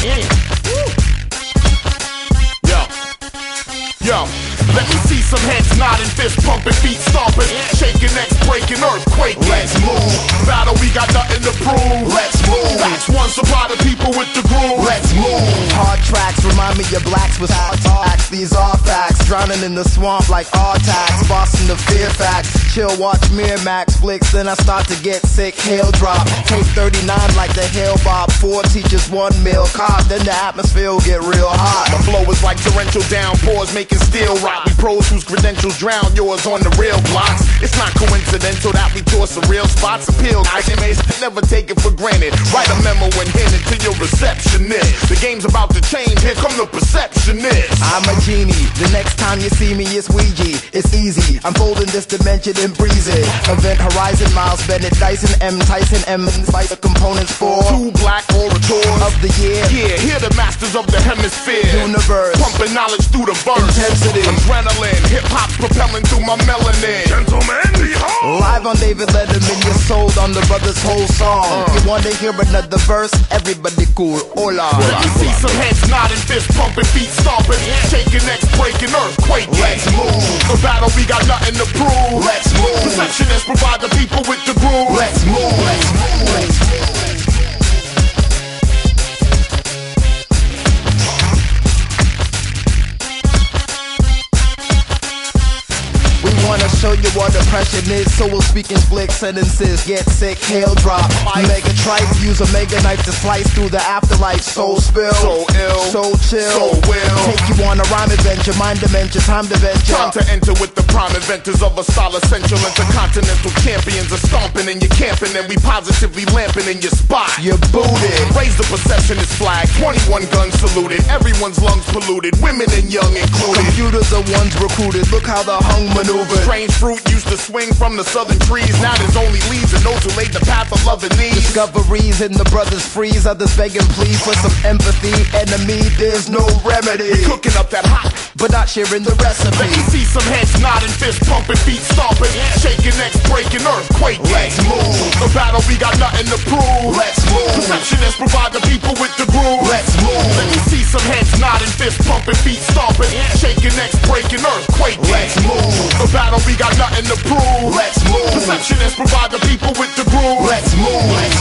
Yo, let me see some heads nodding, fist pumping, feet stomping, shaking, necks breaking, earthquake. Let's move. Battle, we got nothing to prove. Let's move. Facts, one supply the people with the groove. Let's move. Hard tracks remind me of blacks with hard facts. These are facts. Drowning in the swamp like Artax. Boston the fear facts. Chill, watch Miramax flicks, then I start to get sick. Hail drop. Take 39 like the Hail Bob. 4 teachers, 1 meal cop. Then the atmosphere will get real hot. My flow is like torrential downpours making steel rock. We pros whose credentials drown yours on the real blocks. It's not coincidental that we tour some real spots. Appeal, I may never take it for granted. Write a memo and hand it to your receptionist. The game's about to change, here come the perceptionist. I'm a genie, the next time you see me it's Ouija. It's easy, I'm folding this dimension and breezy. Event Horizon, Miles Bennett, Dyson, M, Tyson, M, fight the components for 2 black orators of the year. Yeah, here the masters of the hemisphere. Universe, pumping knowledge through the verse. Intensity, adrenaline, hip-hop's propelling through my melanin. Gentlemen, behold! Live on David Letterman, you're sold on the brother's whole song. You wanna hear another verse? Everybody cool, hola. Let me see some heads nodding, fist pumping, feet stomping, shaking, necks breaking, earthquake. Let's move. The battle, we got nothing to prove. Let's move. Perceptionists provide the people with the groove. Let's move. Let's move. Let's move. Wanna show you what depression is, so we'll speak in split sentences. Get sick, hail drop, mega tripe, use a mega knife to slice through the afterlife. Soul spill, so ill, so chill, so will take you on a rhyme adventure, mind dementia, time to venture. Time to enter with the prime inventors of a style essential. Intercontinental champions are stomping and you're camping, and we positively lamping in your spot. You're booted. Raise the perceptionist flag, 21 guns saluted, everyone's lungs polluted, women and young included. Computers are ones recruited, look how the hung maneuver. Strange fruit used to swing from the southern trees. Now there's only leaves and those who laid the path of love and need. Discoveries in the brothers freeze, others beg and plead for some empathy. Enemy, there's no remedy. We're cooking up that hot, but not sharing the recipe. Let me see some heads nodding, fist pumping, feet stomping, shaking, necks breaking, earthquake. Let's move. The battle, we got nothing to prove. Let's move. Perceptionists provide the people with the groove. Let's move. Let me see some heads nodding, fist pumping, feet stomping, shaking, necks breaking, earthquake. Let's move. The battle, we got nothing to prove. Let's move. Perceptionists provide the people with the groove. Let's move.